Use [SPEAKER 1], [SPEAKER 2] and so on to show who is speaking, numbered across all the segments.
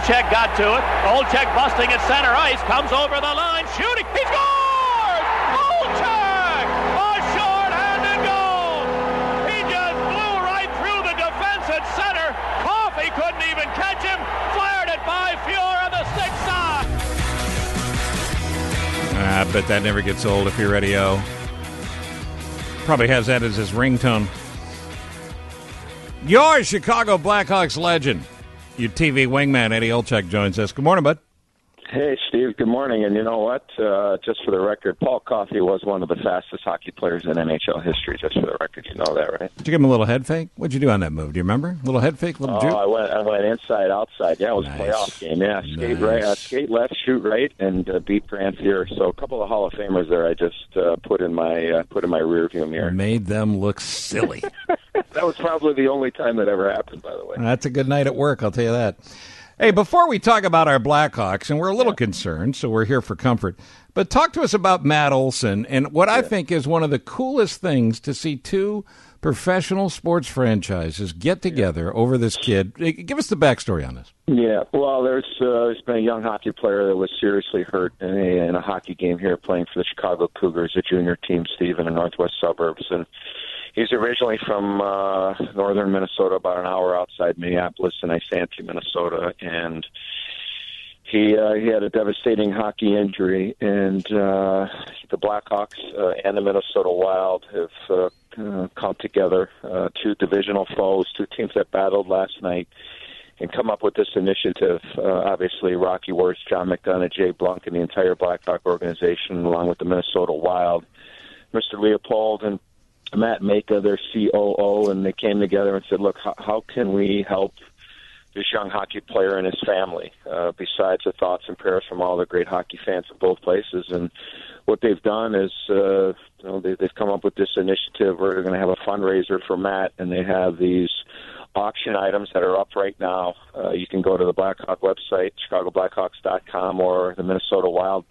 [SPEAKER 1] Olczyk got to it. Olczyk busting at center ice, comes over the line, shooting. He scores! Olczyk! A short-handed goal! He just blew right through the defense at center. Coffey couldn't even catch him. Fired it by Fiora, the 6th side.
[SPEAKER 2] I bet that never gets old if you're radio. Probably has that as his ringtone. Your Chicago Blackhawks legend, your TV wingman, Eddie Olczyk, joins us. Good morning, bud.
[SPEAKER 3] Hey, Steve. Good morning. And you know what? Just for the record, Paul Coffey was one of the fastest hockey players in NHL history. Just for the record, you know that, right?
[SPEAKER 2] Did you give him a little head fake? What'd you do on that move? Do you remember? A little head fake, little juke?
[SPEAKER 3] I went inside, outside. Yeah, it was
[SPEAKER 2] Nice.
[SPEAKER 3] a playoff game. Yeah, skate
[SPEAKER 2] Nice.
[SPEAKER 3] right, skate left, shoot right, and beat Grant Fuhr. So a couple of Hall of Famers there. I just put in my rearview mirror.
[SPEAKER 2] Made them look silly.
[SPEAKER 3] That was probably the only time that ever happened, by the way.
[SPEAKER 2] That's a good night at work, I'll tell you that. Hey, before we talk about our Blackhawks, and we're a little concerned, so we're here for comfort, but talk to us about Matt Olson and what I think is one of the coolest things to see two professional sports franchises get together over this kid. Give us the backstory on this.
[SPEAKER 3] Yeah, well, there's been a young hockey player that was seriously hurt in a hockey game here playing for the Chicago Cougars, a junior team, Steve, in the northwest suburbs. And he's originally from northern Minnesota, about an hour outside Minneapolis in Isanti, Minnesota. And he had a devastating hockey injury. And the Blackhawks and the Minnesota Wild have come together, two divisional foes, two teams that battled last night, and come up with this initiative. Obviously, Rocky Wirtz, John McDonough, Jay Blunk, and the entire Blackhawk organization, along with the Minnesota Wild, Mr. Leopold and Matt Maka, their COO, and they came together and said, look, how can we help this young hockey player and his family, besides the thoughts and prayers from all the great hockey fans of both places? And what they've done is they've come up with this initiative where they're going to have a fundraiser for Matt, and they have these auction items that are up right now. You can go to the Blackhawk website, chicagoblackhawks.com, or the Minnesota Wild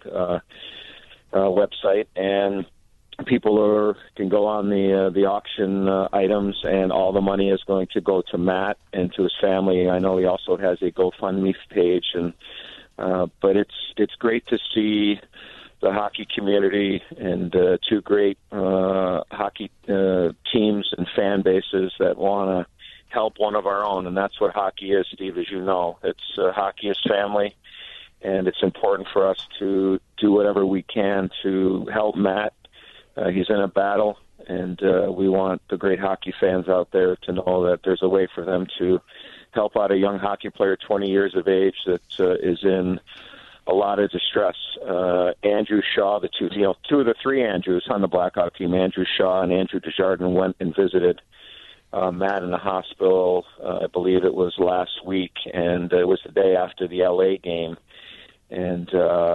[SPEAKER 3] website, and people can go on the auction items, and all the money is going to go to Matt and to his family. I know he also has a GoFundMe page, and but it's great to see the hockey community and two great hockey teams and fan bases that want to help one of our own, and that's what hockey is, Steve, as you know. It's hockey is family, and it's important for us to do whatever we can to help Matt. He's in a battle, and we want the great hockey fans out there to know that there's a way for them to help out a young hockey player, 20 years of age, that is in a lot of distress. Andrew Shaw, two of the three Andrews on the Blackhawk team, Andrew Shaw and Andrew Desjardins, went and visited Matt in the hospital. I believe it was last week, and it was the day after the LA game. And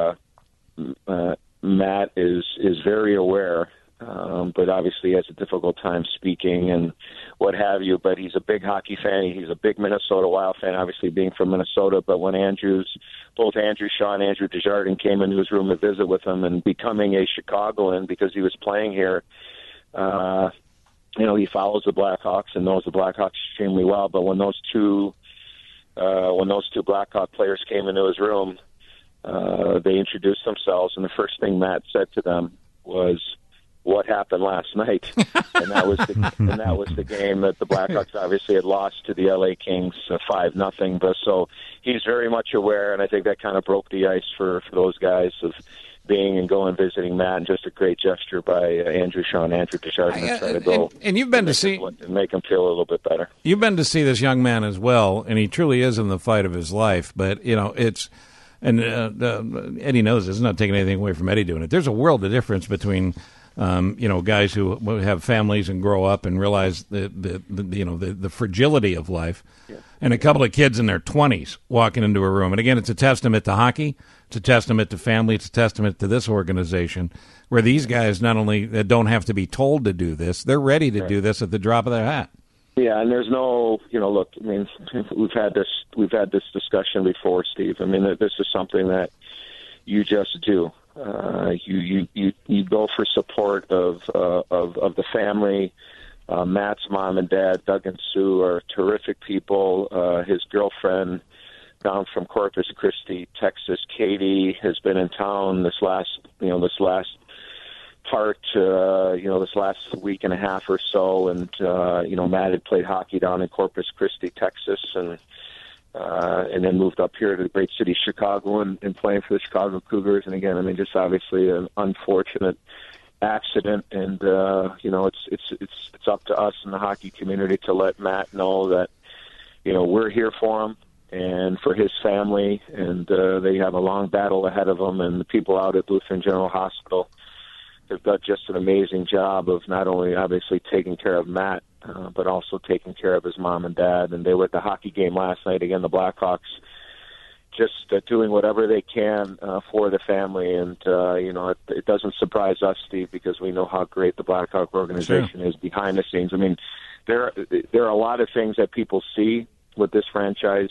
[SPEAKER 3] Matt is very aware, but obviously has a difficult time speaking and what have you. But he's a big hockey fan. He's a big Minnesota Wild fan, obviously being from Minnesota. But when both Andrew Shaw and Andrew Desjardins came into his room to visit with him, and becoming a Chicagoan because he was playing here, he follows the Blackhawks and knows the Blackhawks extremely well. But when those two Blackhawk players came into his room, they introduced themselves, and the first thing Matt said to them was, "What happened last night?" and that was the game that the Blackhawks obviously had lost to the LA Kings 5-0. But so he's very much aware, and I think that kind of broke the ice for those guys of being and going visiting Matt, and just a great gesture by Andrew Shaw and Andrew Desjardins to try to go
[SPEAKER 2] and you've been to see
[SPEAKER 3] and make him feel a little bit better.
[SPEAKER 2] You've been to see this young man as well, and he truly is in the fight of his life. But it's. And Eddie knows this. It's not taking anything away from Eddie doing it. There's a world of difference between, guys who have families and grow up and realize the fragility of life, and a couple of kids in their 20s walking into a room. And again, it's a testament to hockey. It's a testament to family. It's a testament to this organization, where these guys not only don't have to be told to do this, they're ready to do this at the drop of their hat.
[SPEAKER 3] Yeah, and there's no, look, I mean, we've had this discussion before, Steve. I mean, this is something that you just do. You go for support of the family. Matt's mom and dad, Doug and Sue, are terrific people. His girlfriend, down from Corpus Christi, Texas. Katie has been in town this last week and a half or so, and Matt had played hockey down in Corpus Christi, Texas, and then moved up here to the great city of Chicago and playing for the Chicago Cougars. And again, I mean, just obviously an unfortunate accident, and it's up to us in the hockey community to let Matt know that we're here for him and for his family, and they have a long battle ahead of them. And the people out at Lutheran General Hospital have done just an amazing job of not only obviously taking care of Matt, but also taking care of his mom and dad. And they were at the hockey game last night. Again, the Blackhawks just doing whatever they can for the family. And, it doesn't surprise us, Steve, because we know how great the Blackhawk organization is behind the scenes. I mean, there are a lot of things that people see what this franchise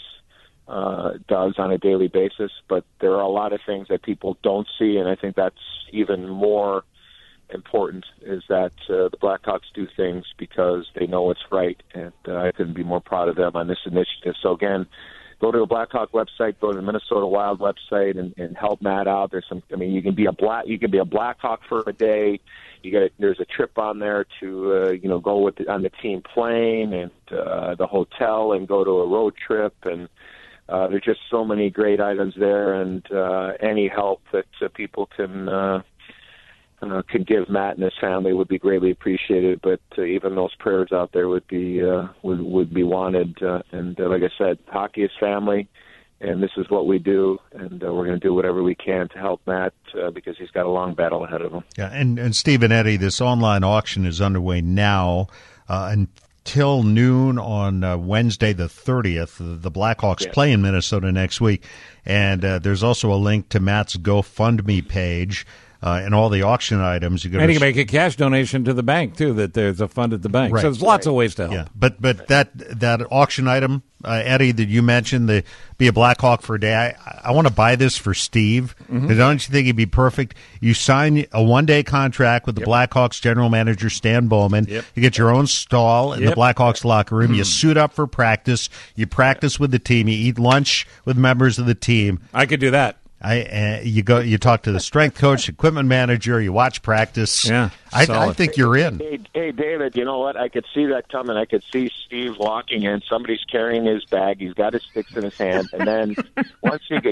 [SPEAKER 3] does on a daily basis, but there are a lot of things that people don't see, and I think that's even more important, is that the Blackhawks do things because they know it's right, and I couldn't be more proud of them on this initiative. So again, go to the Blackhawk website, go to the Minnesota Wild website, and help Matt out. There's you can be a Blackhawk for a day. There's a trip on there to go on the team plane and the hotel and go to a road trip, and there's just so many great items there, and any help that people can give Matt and his family would be greatly appreciated. But even those prayers out there would be wanted. And like I said, hockey is family, and this is what we do, and we're going to do whatever we can to help Matt because he's got a long battle ahead of him.
[SPEAKER 4] Yeah, and Steve and Eddie, this online auction is underway now until noon on Wednesday the 30th. The Blackhawks play in Minnesota next week, and there's also a link to Matt's GoFundMe page. And all the auction items.
[SPEAKER 2] And you can make a cash donation to the bank, too, that there's a fund at the bank. Right. So there's lots of ways to help.
[SPEAKER 4] Yeah. But that auction item, Eddie, that you mentioned, the be a Blackhawk for a day, I want to buy this for Steve. Mm-hmm. Don't you think it'd be perfect? You sign a one-day contract with the Blackhawks general manager, Stan Bowman. Yep. You get your own stall in the Blackhawks locker room. You suit up for practice. You practice with the team. You eat lunch with members of the team.
[SPEAKER 2] I could do that.
[SPEAKER 4] You talk to the strength coach, equipment manager, you watch practice.
[SPEAKER 2] Yeah,
[SPEAKER 4] I think you're in.
[SPEAKER 3] Hey, David, you know what? I could see that coming. I could see Steve walking in. Somebody's carrying his bag. He's got his sticks in his hand, and then once because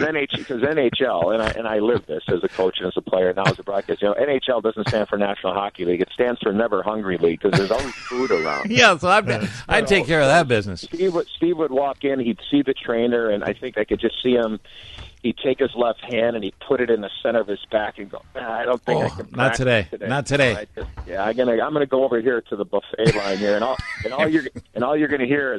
[SPEAKER 3] NHL, and I live this as a coach and as a player, now as a broadcast. NHL doesn't stand for National Hockey League. It stands for Never Hungry League because there's always food around.
[SPEAKER 2] Yeah, so I'd take care of that business.
[SPEAKER 3] Steve would walk in. He'd see the trainer, and I think I could just see him. He'd take his left hand and he'd put it in the center of his back and go, I don't think I can.
[SPEAKER 2] Not today. Not today.
[SPEAKER 3] I'm gonna go over here to the buffet line here, and all you're gonna hear is.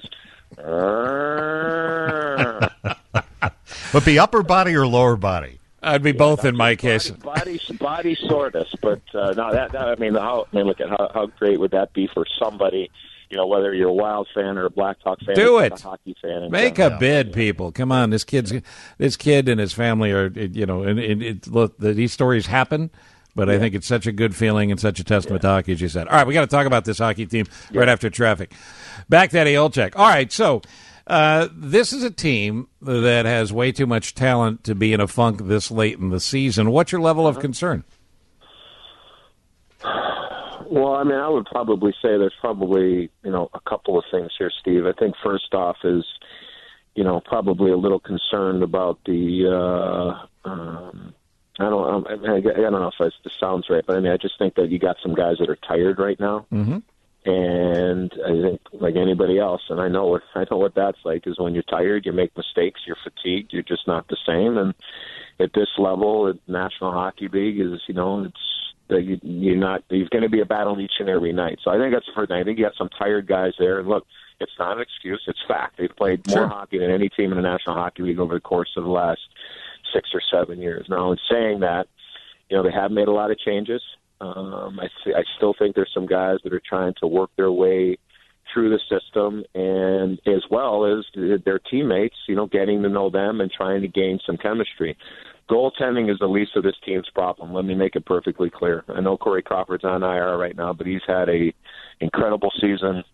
[SPEAKER 4] But be upper body or lower body?
[SPEAKER 2] I'd be both in my case.
[SPEAKER 3] Body soreness, but no. Look at how great would that be for somebody. Whether you're a Wild fan or a Blackhawk fan,
[SPEAKER 2] do it.
[SPEAKER 3] A hockey fan,
[SPEAKER 2] make a bid, people. Come on, this kid and his family are, look, these stories happen. But I think it's such a good feeling and such a testament to hockey, as you said. All right, we got to talk about this hockey team right after traffic. Back to Eddie Olczyk. All right, so this is a team that has way too much talent to be in a funk this late in the season. What's your level of concern?
[SPEAKER 3] Well, I would probably say there's probably, a couple of things here, Steve. I think first off is, probably a little concerned about the, I don't know if this sounds right, but I just think that you got some guys that are tired right now. Mm-hmm. And I think like anybody else, and I know what that's like, is when you're tired, you make mistakes, you're fatigued, you're just not the same. And at this level, at National Hockey League is, it's, you're going to be a battle each and every night. So I think that's the first thing. I think you got some tired guys there. And look, it's not an excuse. It's fact. They've played more hockey than any team in the National Hockey League over the course of the last 6 or 7 years. Now, in saying that, they have made a lot of changes. I still think there's some guys that are trying to work their way through the system, and as well as their teammates, getting to know them and trying to gain some chemistry. Goaltending is the least of this team's problem. Let me make it perfectly clear. I know Corey Crawford's on IR right now, but he's had a incredible season.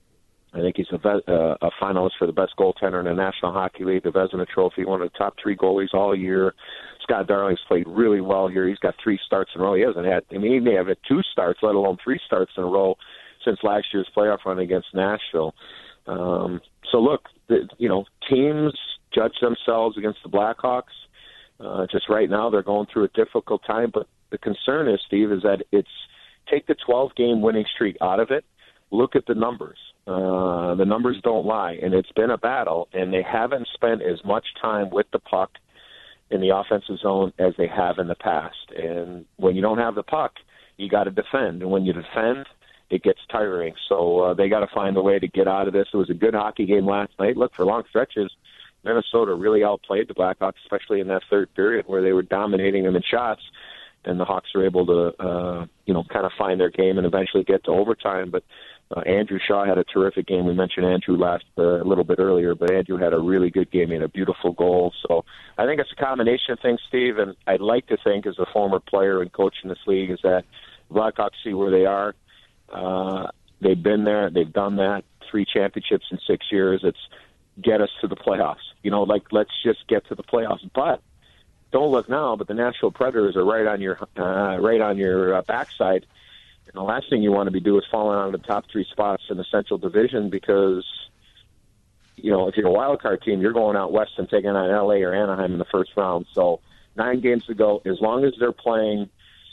[SPEAKER 3] I think he's a finalist for the best goaltender in the National Hockey League, the Vezina Trophy, one of the top 3 goalies all year. Scott Darling's played really well here. He's got 3 starts in a row. He hasn't had, I mean, he may have had 2 starts, let alone 3 starts in a row since last year's playoff run against Nashville. So look, teams judge themselves against the Blackhawks. Just right now, they're going through a difficult time. But the concern is, Steve, is that it's take the 12-game winning streak out of it. Look at the numbers. The numbers don't lie, and it's been a battle, and they haven't spent as much time with the puck in the offensive zone as they have in the past. And when you don't have the puck, you got to defend. And when you defend, it gets tiring. So they got to find a way to get out of this. It was a good hockey game last night. Look, for long stretches, Minnesota really outplayed the Blackhawks, especially in that third period where they were dominating them in shots, and the Hawks were able to, kind of find their game and eventually get to overtime. But Andrew Shaw had a terrific game. We mentioned Andrew a little bit earlier, but Andrew had a really good game. He had a beautiful goal. So I think it's a combination of things, Steve, and I'd like to think as a former player and coach in this league is that Blackhawks see where they are. They've been there. They've done that. 3 championships in 6 years. It's get us to the playoffs. Let's just get to the playoffs. But don't look now, but the Nashville Predators are right on your backside. And the last thing you want to be doing is falling out of the top 3 spots in the Central Division because, if you're a wild card team, you're going out west and taking on LA or Anaheim in the first round. So 9 games to go. As long as they're playing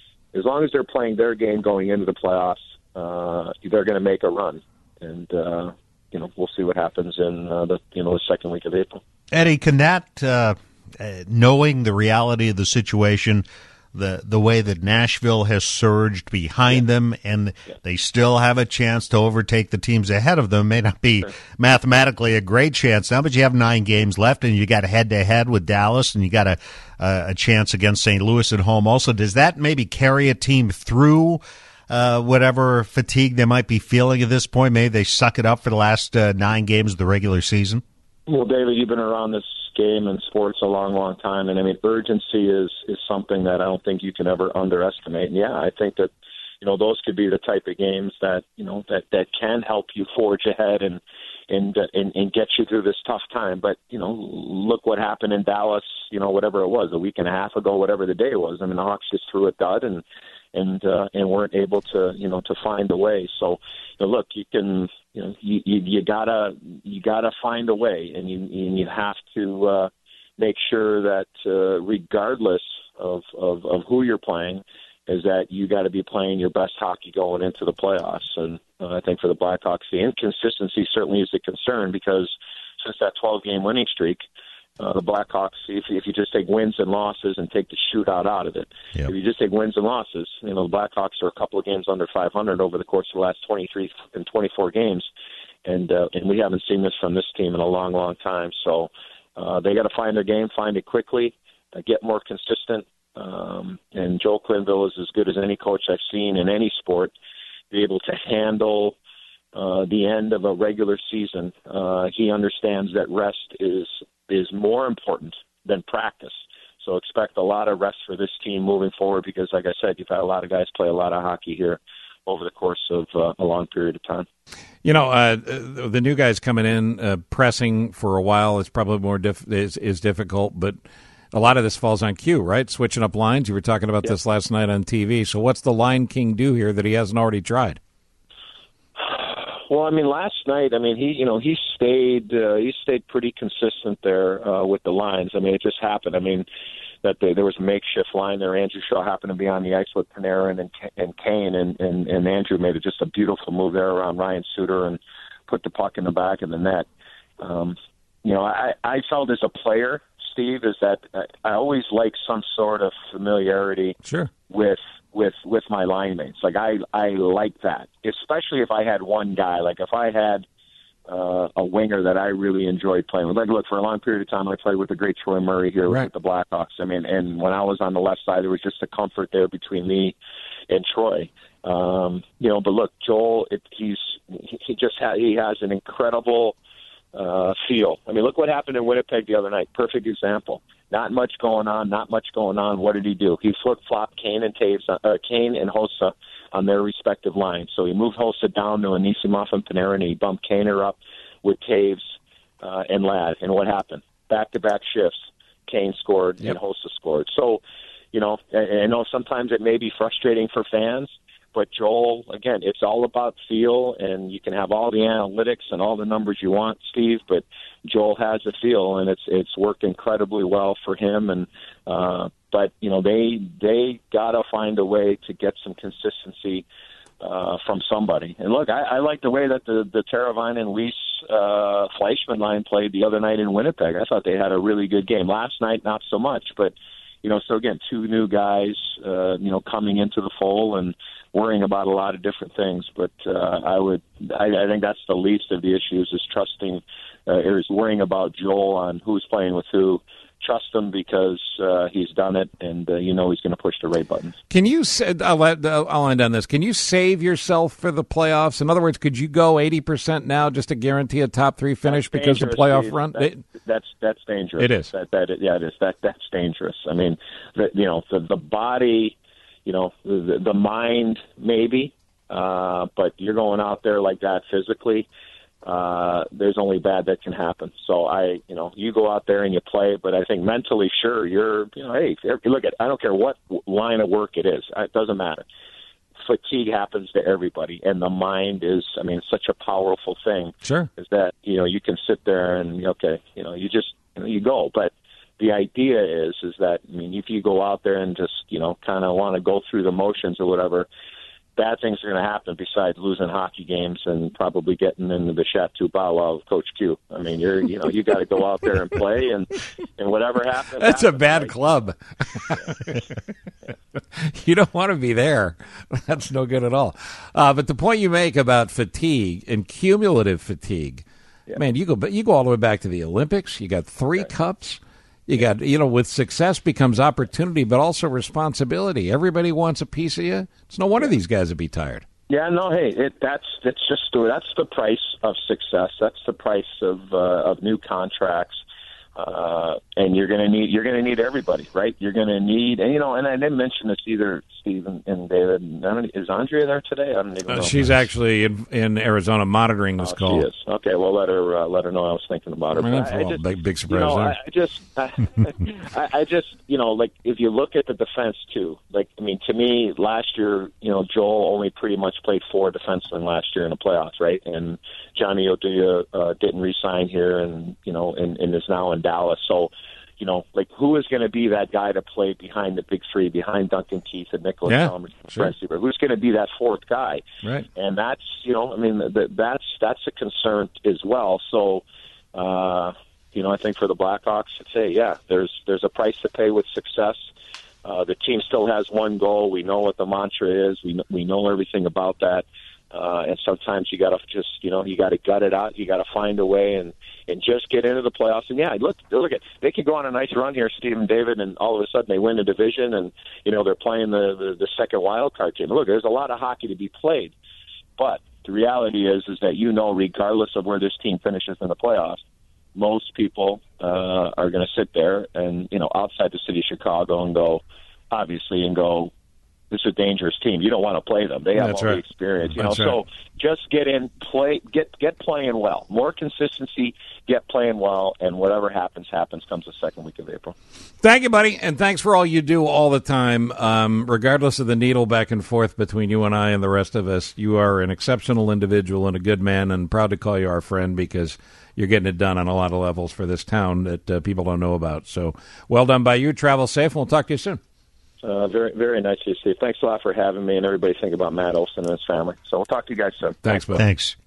[SPEAKER 3] their game going into the playoffs, they're going to make a run. And we'll see what happens in the second week of April.
[SPEAKER 4] Eddie, can that knowing the reality of the situation, the way that Nashville has surged behind them, and they still have a chance to overtake the teams ahead of them. May not be mathematically a great chance now, but you have 9 games left, and you got head-to-head with Dallas, and you got a chance against St. Louis at home also. Does that maybe carry a team through whatever fatigue they might be feeling at this point? Maybe they suck it up for the last 9 games of the regular season? Well,
[SPEAKER 3] David, you've been around this game and sports a long, long time, and I mean, urgency is something that I don't think you can ever underestimate. And yeah, I think that those could be the type of games that that can help you forge ahead and get you through this tough time. But look what happened in Dallas. Whatever it was, a week and a half ago, whatever the day was. I mean, the Hawks just threw a dud and weren't able to to find a way. So look, you can you gotta find a way, and you have to make sure that regardless of who you're playing, is that you got to be playing your best hockey going into the playoffs. And I think for the Blackhawks, the inconsistency certainly is a concern because since that 12-game winning streak, the Blackhawks, if you just take wins and losses and take the shootout out of it, if you just take wins and losses, the Blackhawks are a couple of games under 500 over the course of the last 23 and 24 games, and we haven't seen this from this team in a long, long time. So they got to find their game, find it quickly, get more consistent. And Joel Quenneville is as good as any coach I've seen in any sport, be able to handle the end of a regular season. He understands that rest is more important than practice. So expect a lot of rest for this team moving forward because, like I said, you've had a lot of guys play a lot of hockey here over the course of a long period of time.
[SPEAKER 2] The new guys coming in, pressing for a while is probably more is difficult, but a lot of this falls on Q, right? Switching up lines. You were talking about this last night on TV. So what's the Line King do here that he hasn't already tried?
[SPEAKER 3] Well, I mean, last night, he stayed pretty consistent there with the lines. I mean, it just happened. I mean, that there was a makeshift line there. Andrew Shaw happened to be on the ice with Panarin and Kane, and Andrew made just a beautiful move there around Ryan Suter and put the puck in the back of the net. I felt as a player, Steve, is that I always like some sort of familiarity with my line mates. Like I like that, especially if I had one guy. Like if I had a winger that I really enjoyed playing with. Like, look, for a long period of time, I played with the great Troy Murray here with the Blackhawks. I mean, and when I was on the left side, there was just a comfort there between me and Troy. But look, Joel, he has an incredible feel. I mean, look what happened in Winnipeg the other night. Perfect example. Not much going on. What did he do? He flip-flopped Kane and Hossa on their respective lines. So he moved Hossa down to Anisimov and Panarin, and he bumped Kaner up with Taves and Ladd. And what happened? Back-to-back shifts, Kane scored and Hossa scored. So, I know sometimes it may be frustrating for fans, but Joel, again, it's all about feel, and you can have all the analytics and all the numbers you want, Steve, but Joel has a feel, and it's worked incredibly well for him. And but they gotta find a way to get some consistency from somebody. And look, I like the way that the Teravainen, Weiss, Fleischmann line played the other night in Winnipeg. I thought they had a really good game. Last night, not so much, but so again, two new guys, coming into the fold and worrying about a lot of different things. But I think that's the least of the issues, is trusting, or is worrying about Joel on who's playing with who. Trust him because he's done it, and he's going to push the right buttons.
[SPEAKER 2] Can you? I'll end on this. Can you save yourself for the playoffs? In other words, could you go 80% now just to guarantee a top 3 finish because the playoff
[SPEAKER 3] Steve.
[SPEAKER 2] run?
[SPEAKER 3] That's dangerous.
[SPEAKER 2] It is.
[SPEAKER 3] It is. That's dangerous. I mean, the body, the mind, maybe, but you're going out there like that physically. There's only bad that can happen. So you go out there and you play, but I think mentally, sure, hey, look I don't care what line of work it is. It doesn't matter. Fatigue happens to everybody, and the mind is, such a powerful thing.
[SPEAKER 2] Sure.
[SPEAKER 3] Is that, you can sit there and, you just, you go. But the idea is that, if you go out there and just, kind of want to go through the motions or whatever, bad things are going to happen besides losing hockey games and probably getting into the Chateau Bala of Coach Q. You got to go out there and play, and whatever happens.
[SPEAKER 2] That's a bad club. You don't want to be there. That's no good at all. But the point you make about fatigue and cumulative fatigue, man, you go all the way back to the Olympics. You got 3 cups. You got, with success becomes opportunity, but also responsibility. Everybody wants a piece of you. It's no wonder these guys would be tired.
[SPEAKER 3] Yeah, no, hey, that's the price of success. That's the price of new contracts. And you're going to need everybody, right? You're going to need, and I didn't mention this either, Steve and David. Is Andrea there today? I don't even know.
[SPEAKER 2] She's actually in Arizona monitoring this call.
[SPEAKER 3] She is. Okay, well, let her know I was thinking about her.
[SPEAKER 2] Big surprise there.
[SPEAKER 3] I just, like, if you look at the defense too, to me, last year, Joel only pretty much played 4 defensemen last year in the playoffs, right? And Johnny Oduya didn't re-sign here, and is now in Dallas. So, who is going to be that guy to play behind the big 3, behind Duncan Keith and Nicholas Chalmers?
[SPEAKER 2] Sure.
[SPEAKER 3] Who's going to be that 4th guy?
[SPEAKER 2] Right.
[SPEAKER 3] And that's, that's a concern as well. So, I think for the Blackhawks, I'd say, there's a price to pay with success. The team still has one goal. We know what the mantra is. We know everything about that. And sometimes you got to just, you got to gut it out. You got to find a way and just get into the playoffs. And look at, they could go on a nice run here, Steve and David, and all of a sudden they win the division, and they're playing the second wild card game. Look, there's a lot of hockey to be played, but the reality is that regardless of where this team finishes in the playoffs, most people are going to sit there and outside the city of Chicago and go, this is a dangerous team. You don't want to play them. They have all the experience, So just get in, play, get playing well. More consistency, get playing well, and whatever happens comes the second week of April.
[SPEAKER 2] Thank you, buddy, and thanks for all you do all the time. Regardless of the needle back and forth between you and I and the rest of us, you are an exceptional individual and a good man, and proud to call you our friend because you're getting it done on a lot of levels for this town that people don't know about. So well done by you. Travel safe, and we'll talk to you soon.
[SPEAKER 3] Very, very nice to see you, Steve. Thanks a lot for having me, and everybody think about Matt Olson and his family. So we'll talk to you guys soon.
[SPEAKER 2] Thanks, Bill.
[SPEAKER 4] Thanks.